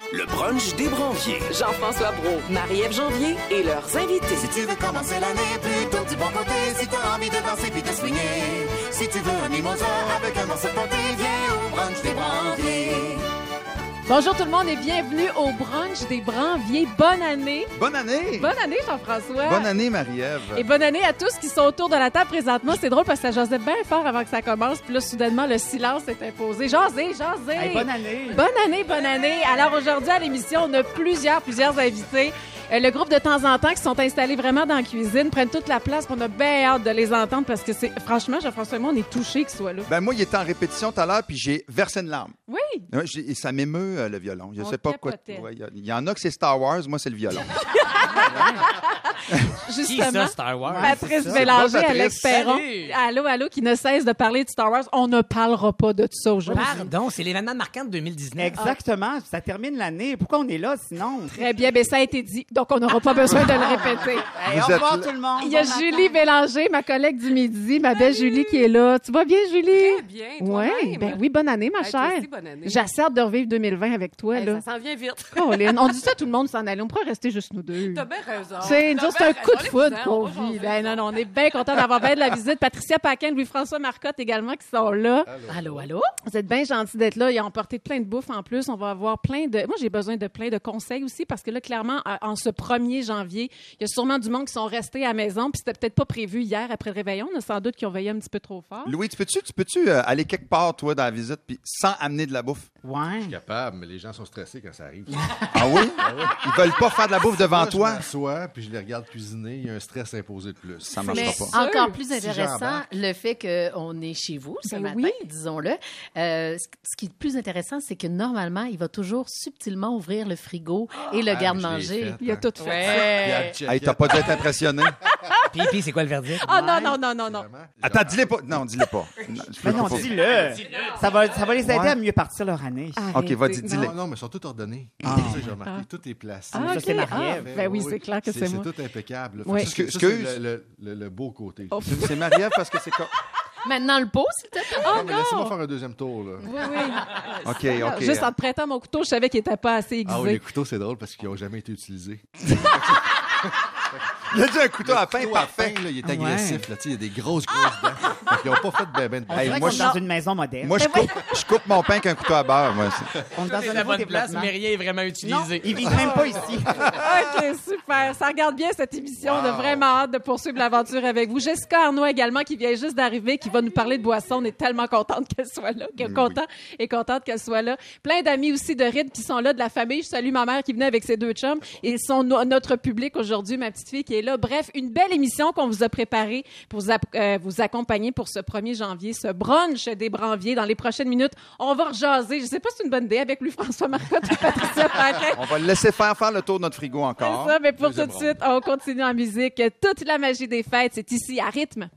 Le brunch des Branviers. Jean-François Brault, Marie-Ève Janvier et leurs invités. Si tu veux commencer l'année plutôt du bon côté, si t'as envie de danser puis de swinguer, si tu veux un mimosa avec un morceau de pâté, viens au brunch des Branviers. Bonjour tout le monde et bienvenue au brunch des Branviers. Bonne année! Bonne année! Bonne année Jean-François! Bonne année Marie-Ève! Et bonne année à tous qui sont autour de la table présentement. C'est drôle parce que ça jasait bien fort avant que ça commence. Puis là, soudainement, le silence s'est imposé. Jasez! Hey, bonne année! Bonne année! Alors aujourd'hui, à l'émission, on a plusieurs invités. Le groupe de temps en temps qui sont installés vraiment dans la cuisine prennent toute la place. On a bien hâte de les entendre parce que c'est franchement, Jean-François et moi, on est touchés qu'ils soient là. Ben moi, il était en répétition tout à l'heure, puis j'ai versé une larme. Oui! Ouais, et ça m'émeut, le violon. Je On sais pas quoi. capotait. Ouais, il y en a que c'est Star Wars, moi, c'est le violon. Justement, Qui ça, Star Wars? Patrice c'est Bélanger, ça. Alex Perron. Salut! Allô, qui ne cesse de parler de Star Wars. On ne parlera pas de ça aujourd'hui. Pardon, c'est l'événement marquant de 2019. Exactement, ça termine l'année. Pourquoi on est là sinon? Très bien, bien ça a été dit. Donc, on n'aura pas besoin de le répéter. Hey, Vous au revoir êtes là. tout le monde! Il y a Bon Julie Bélanger, ma collègue du midi, ma belle Julie qui est là. Tu vas bien, Julie? Très bien, Oui, toi-même. ben oui, bonne année, ma Hey, toi chère. aussi, bonne année. J'ai hâte de revivre 2020 avec toi, Hey, là. ça s'en vient vite. Colin, on dit ça à tout le monde s'en aller. On pourrait rester juste nous deux. T'as bien raison. C'est T'as c'est un bien coup de raison. foudre Les qu'on cousins, on vit. va Ben, jaser. non, on est bien content d'avoir bien de la visite. Patricia Paquin, Louis-François Marcotte également qui sont là. Allô? Vous êtes bien gentils d'être là. Ils ont emporté plein de bouffe en plus. On va avoir plein de... Moi, j'ai besoin de plein de conseils aussi parce que là, clairement, en ce 1er janvier, il y a sûrement du monde qui sont restés à la maison puis c'était peut-être pas prévu hier après le réveillon. On a sans doute qui ont veillé un petit peu trop fort. Louis, tu peux-tu aller quelque part, toi, dans la visite, puis sans amener de la bouffe? Ouais. Capable, mais les gens sont stressés quand ça arrive. Ah oui? Ils veulent pas faire de la bouffe devant Moi, toi? Je m'assois, puis je les regarde cuisiner, il y a un stress imposé de plus. Ça Mais marchera pas. encore plus Si intéressant, j'embarque. le fait qu'on est chez vous ce Ben matin, oui. disons-le. Ce qui est plus intéressant, c'est que normalement, il va toujours subtilement ouvrir le frigo et le Ah, garde-manger. mais je l'ai fait, Il a hein. tout fait. Puis elle checkait. Hey, t'as pas dû être impressionné? Puis c'est quoi le verdict? Ah non. Vraiment. Attends, dis-le pas. Non, dis-le pas. Non, je Mais veux non, pas. dis-le! Ça va les aider Ouais. à mieux partir leur année. OK, vas-y, dis-le. Non, non, mais ils sont tous ordonnés. C'est ça que j'ai remarqué. Tout est placé. Ah, Ça, c'est ok. Marie-Ève. Ben oui, c'est clair que c'est moi. C'est tout impeccable. Oui. Ça, c'est Excuse. le beau côté. Oh. C'est Marie-Ève parce que c'est comme... Maintenant, le pot, s'il te plaît. Non, mais laissez-moi faire un deuxième tour. Là. Oui. OK. Juste en te prêtant mon couteau, je savais qu'il était pas assez aiguisé. Ah oui, les couteaux, c'est drôle parce qu'ils n'ont jamais été utilisés. Il a dit un couteau à pain Couteau parfait. là, il est agressif. Là, tu sais, il y a des grosses dents. Fait qu'ils n'ont pas fait de ben de On Hey, dirait moi, qu'on est dans une maison moderne. Moi, je coupe mon pain qu'un couteau à beurre, moi. on est dans C'est un la nouveau bonne place, développement. mais rien est vraiment Non, utilisé. ils vivent même pas ici. OK, super. Ça regarde bien cette émission. On a vraiment hâte de poursuivre l'aventure avec vous. Jessica Arnaud également, qui vient juste d'arriver, qui va nous parler de boisson. On est tellement contente qu'elle soit là. Contente qu'elle soit là. Plein d'amis aussi de Ride qui sont là, de la famille. Je salue ma mère qui venait avec ses 2 chums. Et ils sont notre public aujourd'hui, ma petite fille qui est là. Bref, une belle émission qu'on vous a préparée pour vous accompagner pour ce 1er janvier, ce brunch des Branviers. Dans les prochaines minutes, on va rejaser. Je sais pas si c'est une bonne idée avec Louis-François Marcotte et Patricia Paquin. On va le laisser faire le tour de notre frigo encore. C'est ça, mais pour tout Deuxième de suite, on continue en musique. Toute la magie des fêtes, c'est ici à Rythme.